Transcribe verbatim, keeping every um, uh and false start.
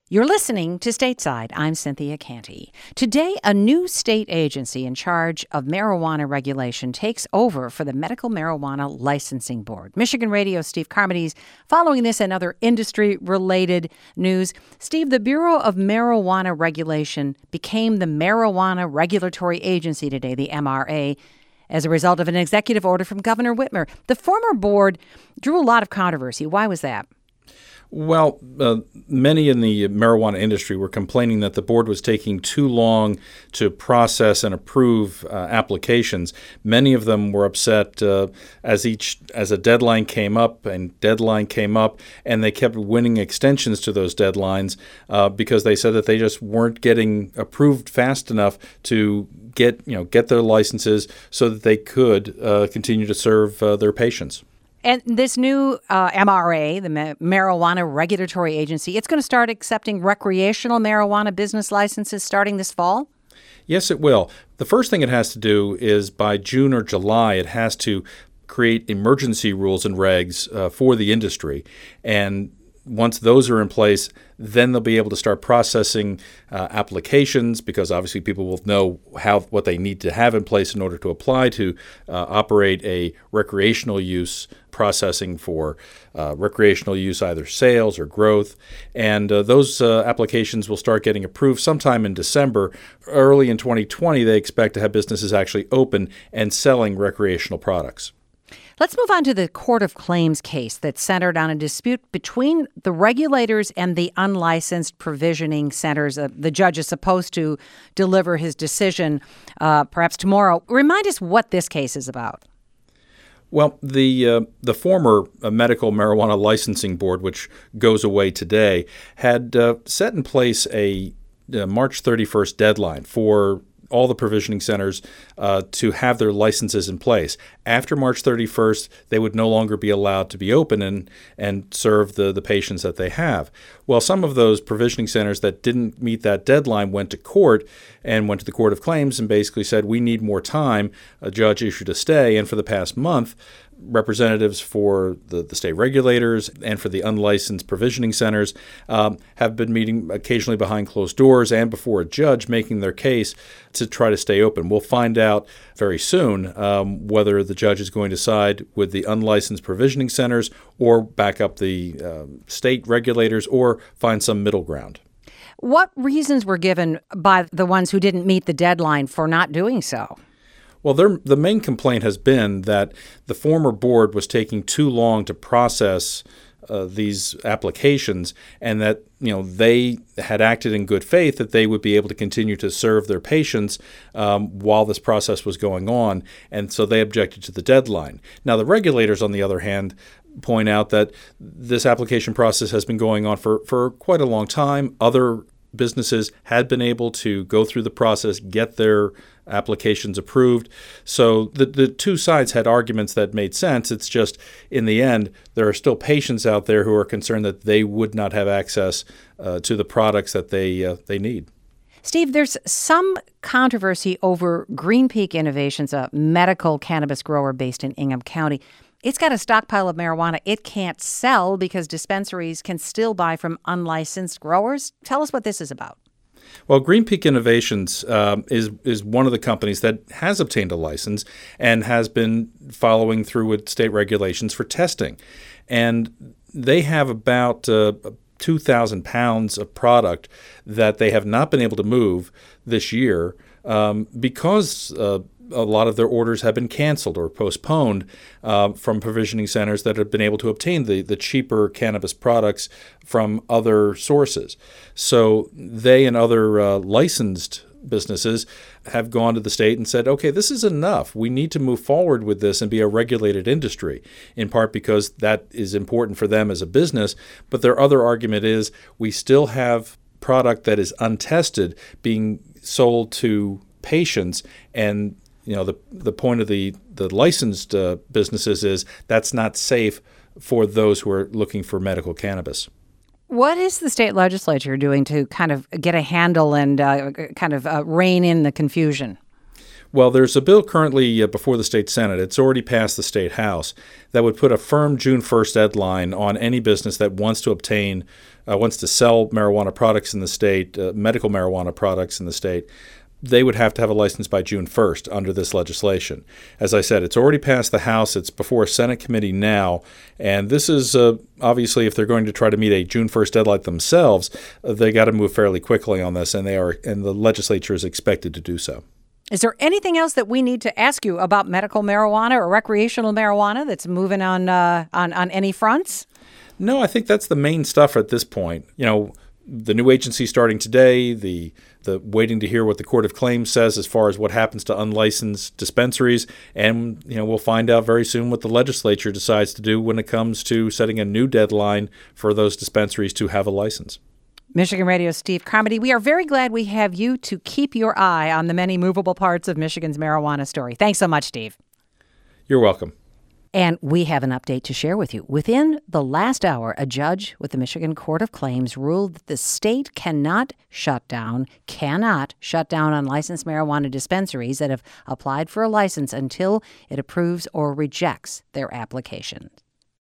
You're listening to Stateside. I'm Cynthia Canty. Today, a new state agency in charge of marijuana regulation takes over for the Medical Marijuana Licensing Board. Michigan Radio's Steve Carmody's following this and other industry-related news. Steve, the Bureau of Marijuana Regulation became the Marijuana Regulatory Agency today, the M R A, as a result of an executive order from Governor Whitmer. The former board drew a lot of controversy. Why was that? Well, uh, many in the marijuana industry were complaining that the board was taking too long to process and approve uh, applications. Many of them were upset uh, as each as a deadline came up and deadline came up, and they kept winning extensions to those deadlines uh, because they said that they just weren't getting approved fast enough to get you know get their licenses so that they could uh, continue to serve uh, their patients. And this new uh, M R A, the Ma- Marijuana Regulatory Agency, it's going to start accepting recreational marijuana business licenses starting this fall? Yes, it will. The first thing it has to do is by June or July, it has to create emergency rules and regs uh, for the industry. And once those are in place, then they'll be able to start processing uh, applications because obviously people will know how what they need to have in place in order to apply to uh, operate a recreational use processing for uh, recreational use, either sales or growth. And uh, those uh, applications will start getting approved sometime in December. Early in twenty twenty, they expect to have businesses actually open and selling recreational products. Let's move on to the Court of Claims case that centered on a dispute between the regulators and the unlicensed provisioning centers. Uh, the judge is supposed to deliver his decision uh, perhaps tomorrow. Remind us what this case is about. Well, the uh, the former uh, Medical Marijuana Licensing Board, which goes away today, had uh, set in place a uh, March thirty-first deadline for all the provisioning centers uh, to have their licenses in place. After March thirty-first, they would no longer be allowed to be open and, and serve the, the patients that they have. Well, some of those provisioning centers that didn't meet that deadline went to court and went to the Court of Claims and basically said, we need more time. A judge issued a stay, and for the past month, representatives for the, the state regulators and for the unlicensed provisioning centers um, have been meeting occasionally behind closed doors and before a judge making their case to try to stay open. We'll find out very soon um, whether the judge is going to side with the unlicensed provisioning centers or back up the uh, state regulators or find some middle ground. What reasons were given by the ones who didn't meet the deadline for not doing so? Well, the main complaint has been that the former board was taking too long to process uh, these applications, and that you know they had acted in good faith that they would be able to continue to serve their patients um, while this process was going on, and so they objected to the deadline. Now, the regulators, on the other hand, point out that this application process has been going on for, for quite a long time. Other businesses had been able to go through the process, get their applications approved. So the, the two sides had arguments that made sense. It's just, in the end, there are still patients out there who are concerned that they would not have access uh, to the products that they uh, they need. Steve, there's some controversy over Green Peak Innovations, a medical cannabis grower based in Ingham County. It's got a stockpile of marijuana it can't sell because dispensaries can still buy from unlicensed growers. Tell us what this is about. Well, Green Peak Innovations um, is is one of the companies that has obtained a license and has been following through with state regulations for testing. And they have about uh, two thousand pounds of product that they have not been able to move this year um, because uh, a lot of their orders have been canceled or postponed uh, from provisioning centers that have been able to obtain the, the cheaper cannabis products from other sources. So they and other uh, licensed businesses have gone to the state and said, okay, this is enough. We need to move forward with this and be a regulated industry, in part because that is important for them as a business. But their other argument is we still have product that is untested being sold to patients, and you know, the the point of the, the licensed uh, businesses is that's not safe for those who are looking for medical cannabis. What is the state legislature doing to kind of get a handle and uh, kind of uh, rein in the confusion? Well, there's a bill currently uh, before the state Senate. It's already passed the state House that would put a firm June first deadline on any business that wants to obtain, uh, wants to sell marijuana products in the state, uh, medical marijuana products in the state. They would have to have a license by June first under this legislation. As I said, it's already passed the House. It's before a Senate committee now. And this is uh, obviously, if they're going to try to meet a June first deadline themselves, uh, they got to move fairly quickly on this, and they are, and the legislature is expected to do so. Is there anything else that we need to ask you about medical marijuana or recreational marijuana that's moving on uh, on, on any fronts? No, I think that's the main stuff at this point. You know, the new agency starting today, the the waiting to hear what the Court of Claims says as far as what happens to unlicensed dispensaries, and you know we'll find out very soon what the legislature decides to do when it comes to setting a new deadline for those dispensaries to have a license. Michigan Radio's Steve Carmody, we are very glad we have you to keep your eye on the many movable parts of Michigan's marijuana story. Thanks so much, Steve. You're welcome. And we have an update to share with you. Within the last hour, a judge with the Michigan Court of Claims ruled that the state cannot shut down, cannot shut down unlicensed marijuana dispensaries that have applied for a license until it approves or rejects their applications.